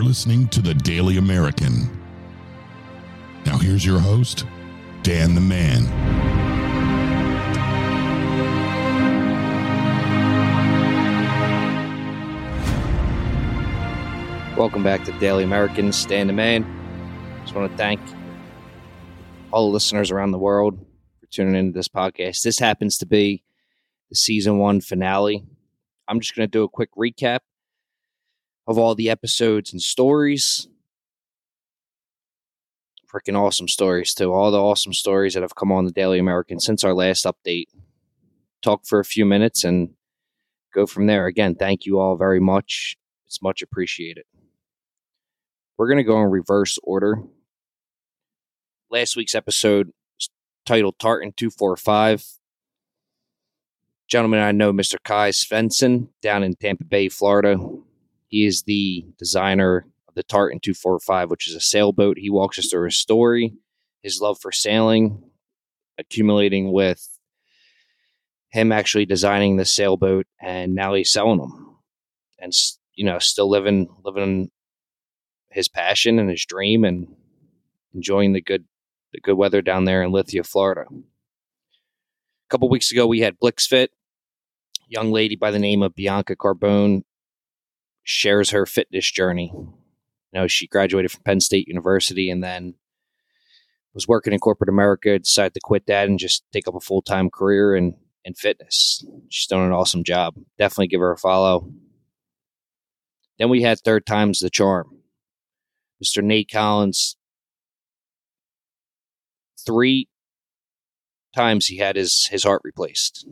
listening to the Daily American. Now here's your host, Dan the Man. Welcome back to Daily American, Dan the Man. Just want to thank all the listeners around the world for tuning into this podcast. This happens to be the season 1 finale. I'm just going to do a quick recap of all the episodes and stories. Freaking awesome stories, too. All the awesome stories that have come on the Daily American since our last update. Talk for a few minutes and go from there. Again, thank you all very much. It's much appreciated. We're going to go in reverse order. Last week's episode was titled Tartan 245. Gentleman I know, Mr. Kai Svensson, down in Tampa Bay, Florida. He is the designer of the Tartan 245, which is a sailboat. He walks us through his story, his love for sailing, accumulating with him actually designing the sailboat, and now he's selling them. And, you know, still living his passion and his dream and enjoying the good weather down there in Lithia, Florida. A couple weeks ago, we had BlixFit. A young lady by the name of Bianca Carbone shares her fitness journey. You know, she graduated from Penn State University and then was working in corporate America, decided to quit that and just take up a full-time career in fitness. She's done an awesome job. Definitely give her a follow. Then we had Third Time's the Charm. Mr. Nate Collins, 3 times he had his heart replaced.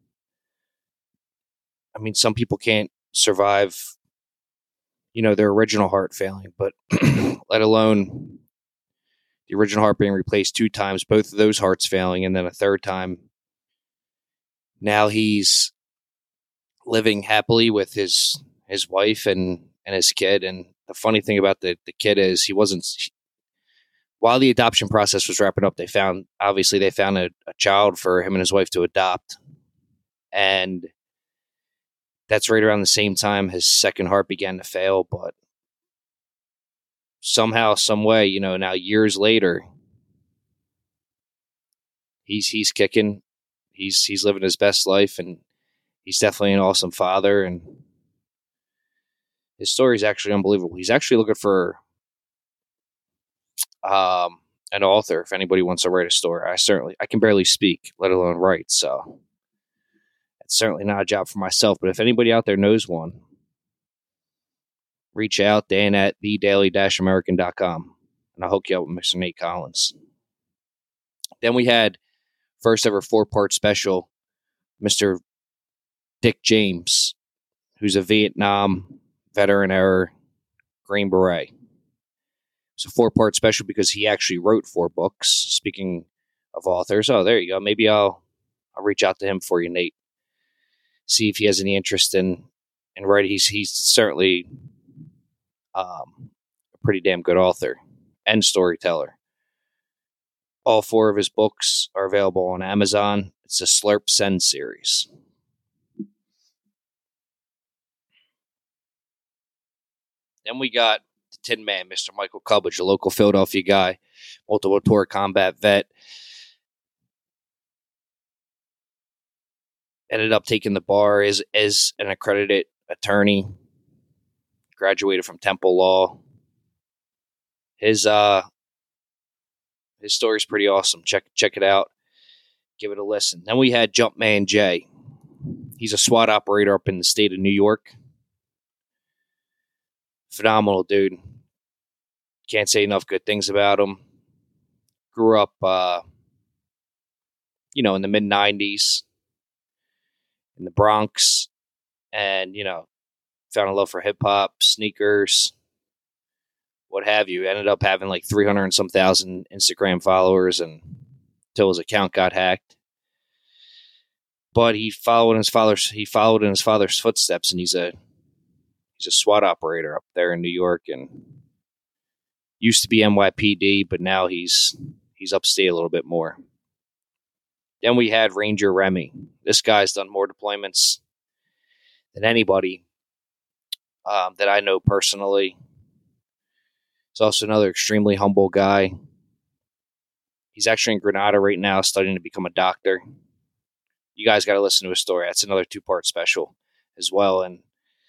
I mean, some people can't survive, you know, their original heart failing, but let alone the original heart being replaced 2 times, both of those hearts failing, and then a third time. Now he's living happily with his wife and his kid. And the funny thing about the kid is while the adoption process was wrapping up, they found a child for him and his wife to adopt. And that's right around the same time his second heart began to fail. But somehow, some way, you know, now years later, he's kicking. He's living his best life, and he's definitely an awesome father. And his story is actually unbelievable. He's actually looking for an author. If anybody wants to write a story, I can barely speak, let alone write. So it's certainly not a job for myself. But if anybody out there knows one, reach out, Dan at thedaily-american.com, and I'll hook you up with Mr. Nate Collins. Then we had first ever 4-part special, Mr. Dick James, who's a Vietnam veteran Green Beret. It's a 4-part special because he actually wrote 4 books. Speaking of authors, there you go. Maybe I'll reach out to him for you, Nate. See if he has any interest in writing. He's certainly a pretty damn good author and storyteller. All 4 of his books are available on Amazon. It's a Slurp Send series. Then we got the Tin Man, Mr. Michael Cubbage, a local Philadelphia guy, multiple tour combat vet. Ended up taking the bar as an accredited attorney. Graduated from Temple Law. His story's pretty awesome. Check it out. Give it a listen. Then we had Jumpman Jay. He's a SWAT operator up in the state of New York. Phenomenal dude. Can't say enough good things about him. Grew up, in the mid-90s in the Bronx, and, found a love for hip-hop, sneakers, what have you. Ended up having like 300 and some thousand Instagram followers until his account got hacked. But he followed in his father's footsteps, and he's a SWAT operator up there in New York, and used to be NYPD, but now he's upstate a little bit more. Then we had Ranger Remy. This guy's done more deployments than anybody that I know personally. He's also another extremely humble guy. He's actually in Granada right now studying to become a doctor. You guys got to listen to his story. That's another 2-part special as well. And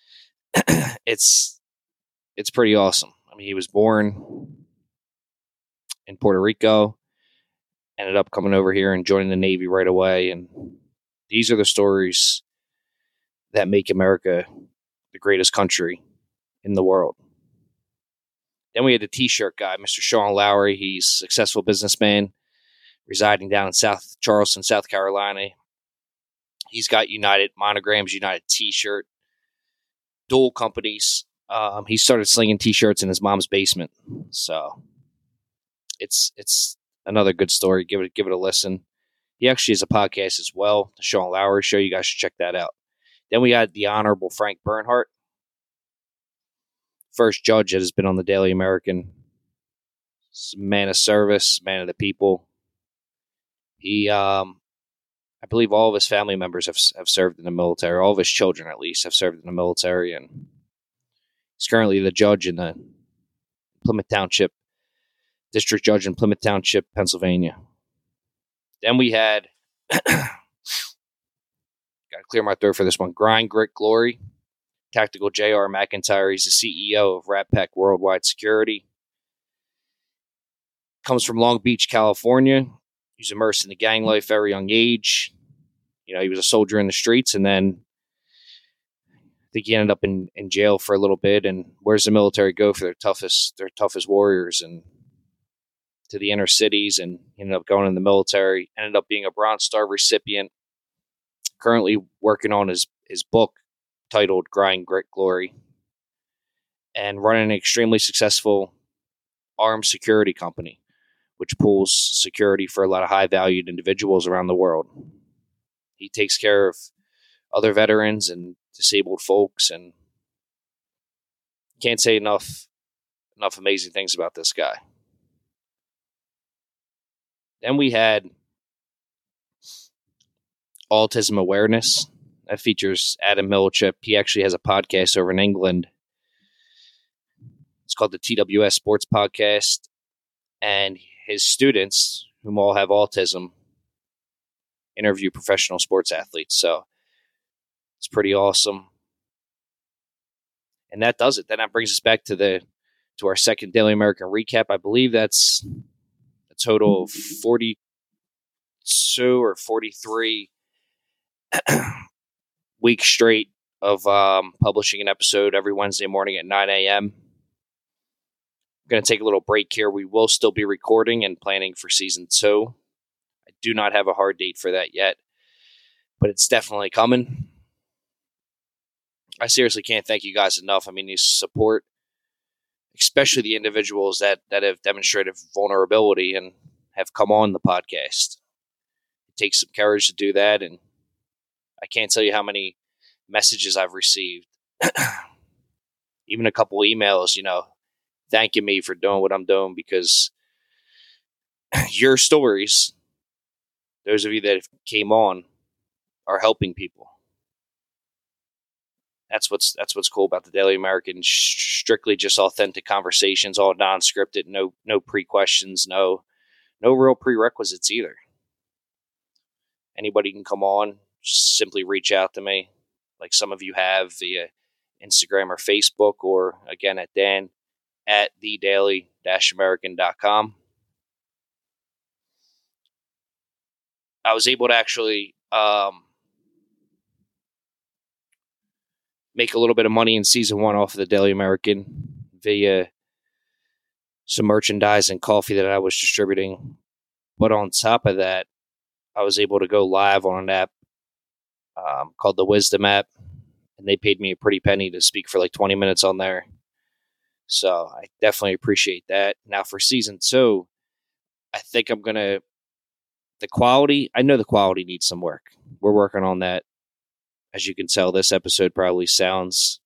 it's pretty awesome. I mean, he was born in Puerto Rico, ended up coming over here and joining the Navy right away. And these are the stories that make America the greatest country in the world. Then we had the T-shirt guy, Mr. Sean Lowry. He's a successful businessman residing down in South Charleston, South Carolina. He's got United monograms, United T-shirt, dual companies. He started slinging T-shirts in his mom's basement. So it's another good story. Give it a listen. He actually has a podcast as well, the Sean Lowry Show. You guys should check that out. Then we had the Honorable Frank Bernhardt, first judge that has been on the Daily American. Man of service, man of the people. He, I believe all of his family members have served in the military. All of his children, at least, have served in the military. And he's currently the judge in the Plymouth Township, district judge in Plymouth Township, Pennsylvania. Then we had, got to clear my throat for this one, Grind, Grit, Glory, Tactical J.R. McIntyre. He's the CEO of RatPack Worldwide Security. Comes from Long Beach, California. He was immersed in the gang life at a very young age. You know, he was a soldier in the streets, and then I think he ended up in jail for a little bit. And where's the military go for their toughest warriors? And to the inner cities, and he ended up going in the military. Ended up being a Bronze Star recipient. Currently working on his book titled Grind, Grit, Glory, and running an extremely successful armed security company, which pulls security for a lot of high-valued individuals around the world. He takes care of other veterans and disabled folks, and can't say enough amazing things about this guy. Then we had Autism Awareness. That features Adam Millichip. He actually has a podcast over in England. It's called the TWS Sports Podcast. And his students, whom all have autism, interview professional sports athletes. So it's pretty awesome. And that does it. Then that brings us back to our second Daily American recap. I believe that's a total of 42 or 43 weeks straight of publishing an episode every Wednesday morning at 9 a.m. I'm going to take a little break here. We will still be recording and planning for season 2. I do not have a hard date for that yet, but it's definitely coming. I seriously can't thank you guys enough. I mean, the support, especially the individuals that have demonstrated vulnerability and have come on the podcast. It takes some courage to do that, and I can't tell you how many messages I've received. Even a couple emails, thanking me for doing what I'm doing, because your stories, those of you that came on, are helping people. That's what's cool about the Daily American. Strictly just authentic conversations, all non-scripted, no pre-questions, no real prerequisites either. Anybody can come on, simply reach out to me, like some of you have via Instagram or Facebook, or again at Dan at thedaily-american.com. I was able to actually make a little bit of money in season 1 off of the Daily American via some merchandise and coffee that I was distributing. But on top of that, I was able to go live on an app called the Wisdom app, and they paid me a pretty penny to speak for like 20 minutes on there. So I definitely appreciate that. Now for season 2, I think I'm going to, I know the quality needs some work. We're working on that. As you can tell, this episode probably sounds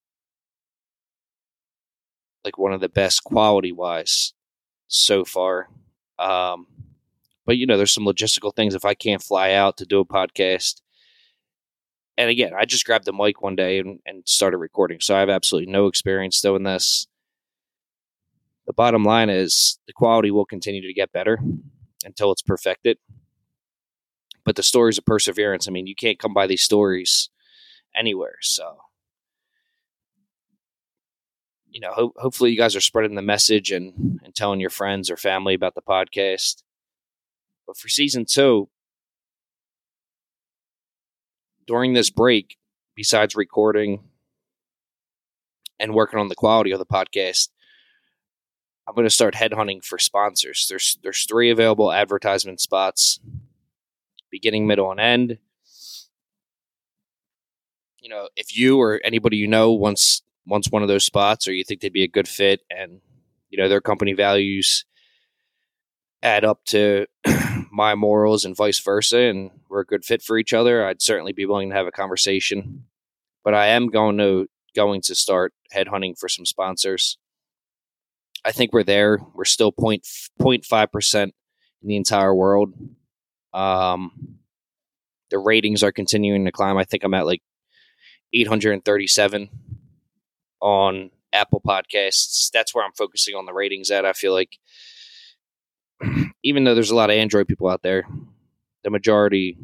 like one of the best quality-wise so far. But, there's some logistical things. If I can't fly out to do a podcast, and again, I just grabbed the mic one day and started recording, so I have absolutely no experience doing this. the bottom line is the quality will continue to get better until it's perfected. But the stories of perseverance, I mean, you can't come by these stories anywhere. So, you know, hopefully you guys are spreading the message and telling your friends or family about the podcast. But for season 2, during this break, besides recording and working on the quality of the podcast, I'm going to start headhunting for sponsors. There's 3 available advertisement spots, beginning, middle, and end. You know, if you or anybody you know wants one of those spots, or you think they'd be a good fit, and you know their company values add up to my morals and vice versa, and we're a good fit for each other, I'd certainly be willing to have a conversation. But I am going to start headhunting for some sponsors. I think we're there. We're still 0.5% in the entire world. The ratings are continuing to climb. I think I'm at like 837 on Apple Podcasts. That's where I'm focusing on the ratings at. I feel like even though there's a lot of Android people out there, the majority,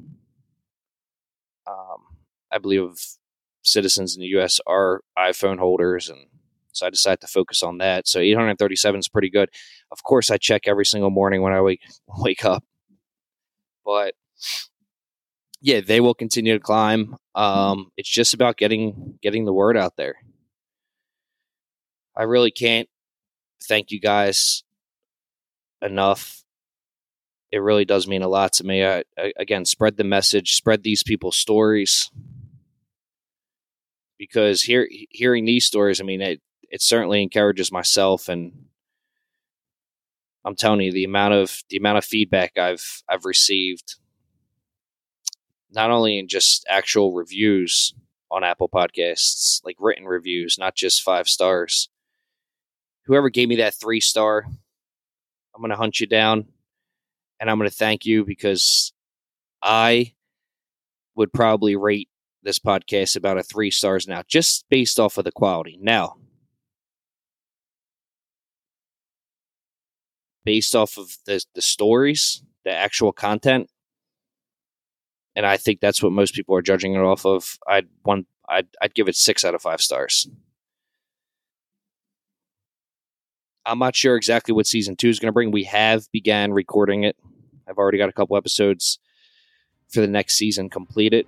I believe, of citizens in the U.S. are iPhone holders, and so I decided to focus on that. So 837 is pretty good. Of course, I check every single morning when I wake up. But yeah, they will continue to climb. It's just about getting the word out there. I really can't thank you guys enough. It really does mean a lot to me. Again, spread the message, spread these people's stories, because hearing these stories, I mean, it certainly encourages myself, and I'm telling you, the amount of feedback I've received, not only in just actual reviews on Apple Podcasts, like written reviews, not just 5 stars. Whoever gave me that 3-star, I'm going to hunt you down, and I'm going to thank you, because I would probably rate this podcast about a 3 stars now, just based off of the quality. Now, based off of the stories, the actual content, and I think that's what most people are judging it off of, I'd give it 6 out of 5 stars. I'm not sure exactly what season 2 is going to bring. We have began recording it. I've already got a couple episodes for the next season completed,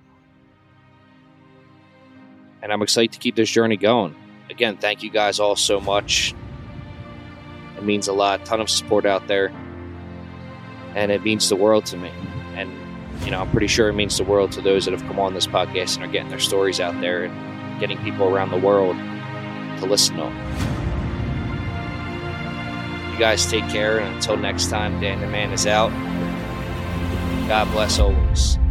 and I'm excited to keep this journey going. Again, thank you guys all so much. It means a lot. Ton of support out there, and it means the world to me. And you know, I'm pretty sure it means the world to those that have come on this podcast and are getting their stories out there and getting people around the world to listen to them. You guys take care, and until next time, Dan the Man is out. God bless always.